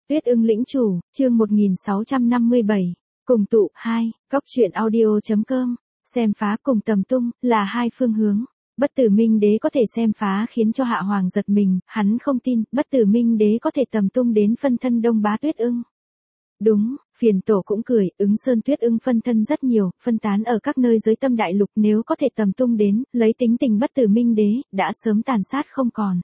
Tuyết ưng lĩnh chủ, chương 1657. Cùng tụ 2, góc truyện audio.com. Xem phá cùng tầm tung, là hai phương hướng. Bất tử minh đế có thể xem phá khiến cho hạ hoàng giật mình, hắn không tin, bất tử minh đế có thể tầm tung đến phân thân Đông Bá Tuyết ưng. Đúng, phiền tổ cũng cười, ứng sơn tuyết ưng phân thân rất nhiều, phân tán ở các nơi giới tâm đại lục, nếu có thể tầm tung đến, lấy tính tình bất tử minh đế, đã sớm tàn sát không còn.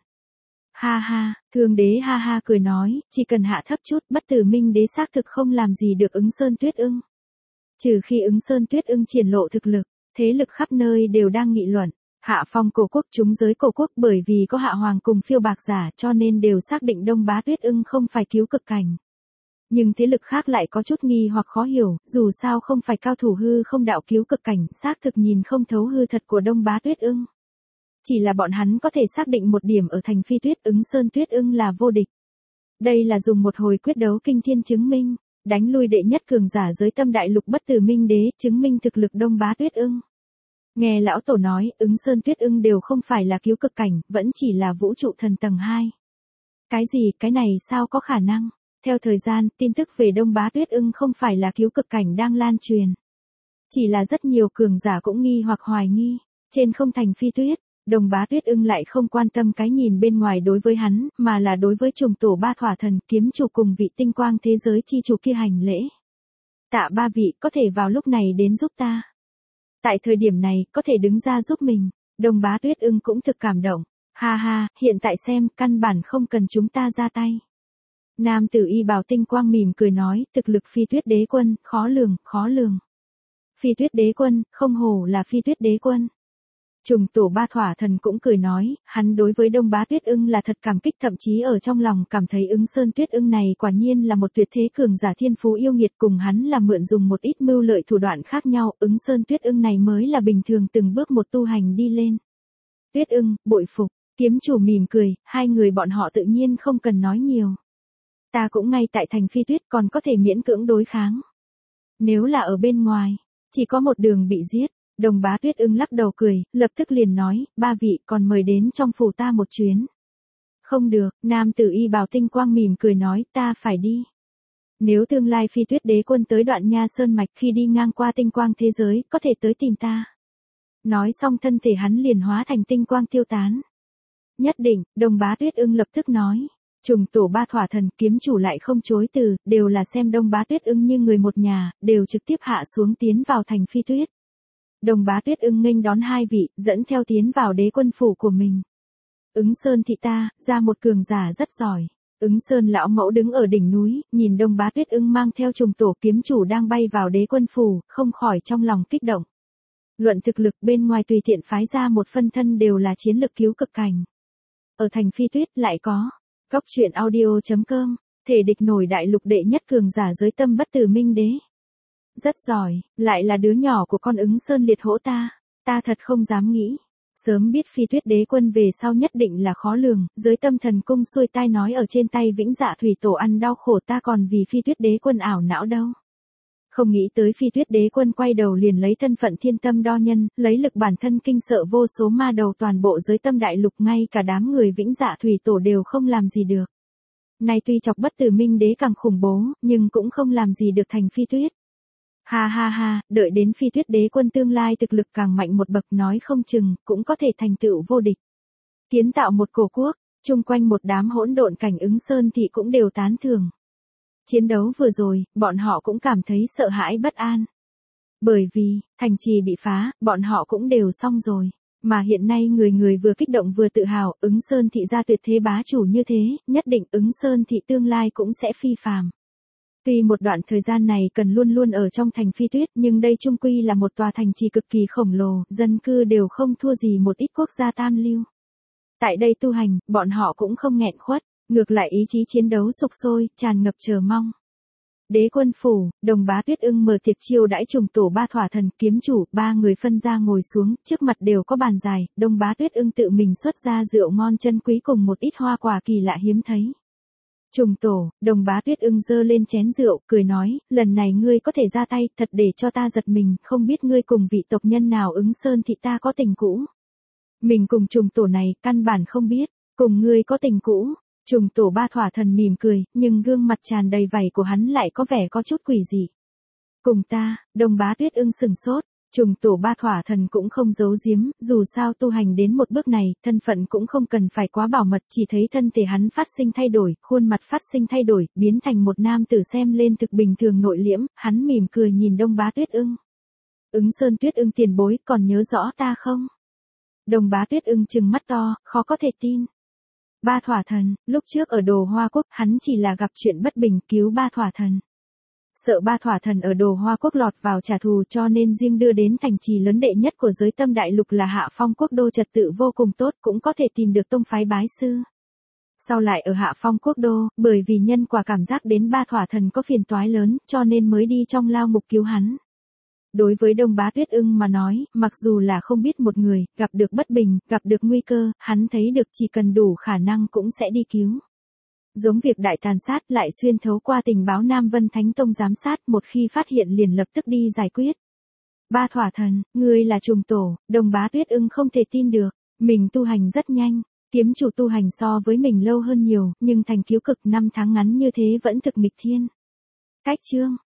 Ha ha, thương đế ha ha cười nói, chỉ cần hạ thấp chút, bất tử minh đế xác thực không làm gì được ứng sơn tuyết ưng. Trừ khi ứng sơn tuyết ưng triển lộ thực lực, thế lực khắp nơi đều đang nghị luận. Hạ phong cổ quốc chúng giới cổ quốc bởi vì có hạ hoàng cùng phiêu bạc giả cho nên đều xác định Đông Bá Tuyết ưng không phải cứu cực cảnh. Nhưng thế lực khác lại có chút nghi hoặc khó hiểu, dù sao không phải cao thủ hư không đạo cứu cực cảnh, xác thực nhìn không thấu hư thật của Đông Bá Tuyết ưng. Chỉ là bọn hắn có thể xác định một điểm ở thành phi tuyết ứng sơn tuyết ưng là vô địch. Đây là dùng một hồi quyết đấu kinh thiên chứng minh, đánh lui đệ nhất cường giả giới tâm đại lục bất tử minh đế, chứng minh thực lực Đông Bá Tuyết ưng. Nghe lão tổ nói, ứng sơn tuyết ưng đều không phải là cứu cực cảnh, vẫn chỉ là vũ trụ thần tầng 2. Cái gì, cái này sao có khả năng? Theo thời gian, tin tức về Đông Bá Tuyết ưng không phải là cứu cực cảnh đang lan truyền. Chỉ là rất nhiều cường giả cũng nghi hoặc hoài nghi, trên không thành phi tuyết. Đông Bá Tuyết ưng lại không quan tâm cái nhìn bên ngoài đối với hắn, mà là đối với trùng tổ ba thỏa thần kiếm chủ cùng vị tinh quang thế giới chi chủ kia hành lễ. Tạ ba vị có thể vào lúc này đến giúp ta. Tại thời điểm này, có thể đứng ra giúp mình. Đông Bá Tuyết ưng cũng thực cảm động. Ha ha, hiện tại xem, căn bản không cần chúng ta ra tay. Nam tử y bào tinh quang mỉm cười nói, thực lực phi tuyết đế quân, khó lường, khó lường. Phi tuyết đế quân, không hổ là phi tuyết đế quân. Trùng tổ ba thỏa thần cũng cười nói, hắn đối với Đông Bá Tuyết ưng là thật cảm kích, thậm chí ở trong lòng cảm thấy ứng sơn tuyết ưng này quả nhiên là một tuyệt thế cường giả thiên phú yêu nghiệt, cùng hắn là mượn dùng một ít mưu lợi thủ đoạn khác nhau, ứng sơn tuyết ưng này mới là bình thường từng bước một tu hành đi lên. Tuyết ưng, bội phục, kiếm chủ mỉm cười, hai người bọn họ tự nhiên không cần nói nhiều. Ta cũng ngay tại thành phi tuyết còn có thể miễn cưỡng đối kháng. Nếu là ở bên ngoài, chỉ có một đường bị giết. Đông Bá Tuyết ưng lắc đầu cười, lập tức liền nói, ba vị còn mời đến trong phủ ta một chuyến. Không được, nam tử y bào tinh quang mỉm cười nói, ta phải đi. Nếu tương lai phi tuyết đế quân tới đoạn nha sơn mạch khi đi ngang qua tinh quang thế giới, có thể tới tìm ta. Nói xong thân thể hắn liền hóa thành tinh quang tiêu tán. Nhất định, Đông Bá Tuyết ưng lập tức nói. Trùng tổ ba thỏa thần kiếm chủ lại không chối từ, đều là xem Đông Bá Tuyết ưng như người một nhà, đều trực tiếp hạ xuống tiến vào thành phi tuyết. Đông Bá Tuyết ưng nghênh đón hai vị, dẫn theo tiến vào đế quân phủ của mình. Ứng sơn thị ta, ra một cường giả rất giỏi. Ứng sơn lão mẫu đứng ở đỉnh núi, nhìn Đông Bá Tuyết ưng mang theo trùng tổ kiếm chủ đang bay vào đế quân phủ, không khỏi trong lòng kích động. Luận thực lực bên ngoài tùy tiện phái ra một phân thân đều là chiến lực cứu cực cảnh. Ở thành phi tuyết lại có, góc truyện audio.com, thể địch nổi đại lục đệ nhất cường giả giới tâm bất tử minh đế. Rất giỏi, lại là đứa nhỏ của con ứng sơn liệt hổ ta thật không dám nghĩ. Sớm biết phi tuyết đế quân về sau nhất định là khó lường, giới tâm thần cung xuôi tai nói ở trên tay vĩnh dạ thủy tổ ăn đau khổ ta còn vì phi tuyết đế quân ảo não đâu. Không nghĩ tới phi tuyết đế quân quay đầu liền lấy thân phận thiên tâm đo nhân, lấy lực bản thân kinh sợ vô số ma đầu toàn bộ giới tâm đại lục, ngay cả đám người vĩnh dạ thủy tổ đều không làm gì được. Này tuy chọc bất tử minh đế càng khủng bố, nhưng cũng không làm gì được thành phi tuyết. Ha ha ha, đợi đến phi tuyết đế quân tương lai thực lực càng mạnh một bậc nói không chừng, cũng có thể thành tựu vô địch. Kiến tạo một cổ quốc, chung quanh một đám hỗn độn cảnh ứng sơn thị cũng đều tán thưởng. Chiến đấu vừa rồi, bọn họ cũng cảm thấy sợ hãi bất an. Bởi vì, thành trì bị phá, bọn họ cũng đều xong rồi. Mà hiện nay người người vừa kích động vừa tự hào, ứng sơn thị gia tuyệt thế bá chủ như thế, nhất định ứng sơn thị tương lai cũng sẽ phi phàm. Tuy một đoạn thời gian này cần luôn luôn ở trong thành phi tuyết, nhưng đây chung quy là một tòa thành trì cực kỳ khổng lồ, dân cư đều không thua gì một ít quốc gia tam lưu. Tại đây tu hành, bọn họ cũng không nghẹn khuất, ngược lại ý chí chiến đấu sục sôi, tràn ngập chờ mong. Đế quân phủ, Đông Bá Tuyết ưng mở tiệc chiêu đãi trùng tổ ba thỏa thần kiếm chủ, ba người phân ra ngồi xuống, trước mặt đều có bàn dài, Đông Bá Tuyết ưng tự mình xuất ra rượu ngon chân quý cùng một ít hoa quả kỳ lạ hiếm thấy. Trùng tổ, Đông Bá Tuyết ưng giơ lên chén rượu, cười nói, lần này ngươi có thể ra tay, thật để cho ta giật mình, không biết ngươi cùng vị tộc nhân nào ứng sơn thị ta có tình cũ. Mình cùng trùng tổ này, căn bản không biết, cùng ngươi có tình cũ. Trùng tổ ba thỏa thần mỉm cười, nhưng gương mặt tràn đầy vảy của hắn lại có vẻ có chút quỷ dị. Cùng ta, Đông Bá Tuyết Ưng sừng sốt. Trùng tổ ba thỏa thần cũng không giấu giếm, dù sao tu hành đến một bước này, thân phận cũng không cần phải quá bảo mật, chỉ thấy thân thể hắn phát sinh thay đổi, khuôn mặt phát sinh thay đổi, biến thành một nam tử xem lên thực bình thường nội liễm, hắn mỉm cười nhìn Đông Bá Tuyết Ưng. Ứng Sơn Tuyết Ưng tiền bối, còn nhớ rõ ta không? Đông Bá Tuyết Ưng trừng mắt to, khó có thể tin. Ba thỏa thần, lúc trước ở Đồ Hoa Quốc, hắn chỉ là gặp chuyện bất bình cứu ba thỏa thần. Sợ ba thỏa thần ở Đồ Hoa Quốc lọt vào trả thù cho nên riêng đưa đến thành trì lớn đệ nhất của giới tâm đại lục là Hạ Phong Quốc đô trật tự vô cùng tốt, cũng có thể tìm được tông phái bái sư. Sau lại ở Hạ Phong Quốc đô, bởi vì nhân quả cảm giác đến ba thỏa thần có phiền toái lớn, cho nên mới đi trong lao ngục cứu hắn. Đối với Đông Bá Tuyết Ưng mà nói, mặc dù là không biết một người, gặp được bất bình, gặp được nguy cơ, hắn thấy được chỉ cần đủ khả năng cũng sẽ đi cứu. Giống việc đại tàn sát lại xuyên thấu qua tình báo Nam Vân Thánh Tông giám sát, một khi phát hiện liền lập tức đi giải quyết. Ba thỏa thần, ngươi là trùng tổ, Đông Bá Tuyết Ưng không thể tin được, mình tu hành rất nhanh, kiếm chủ tu hành so với mình lâu hơn nhiều, nhưng thành cứu cực 5 tháng ngắn như thế vẫn thực nghịch thiên. Cách chương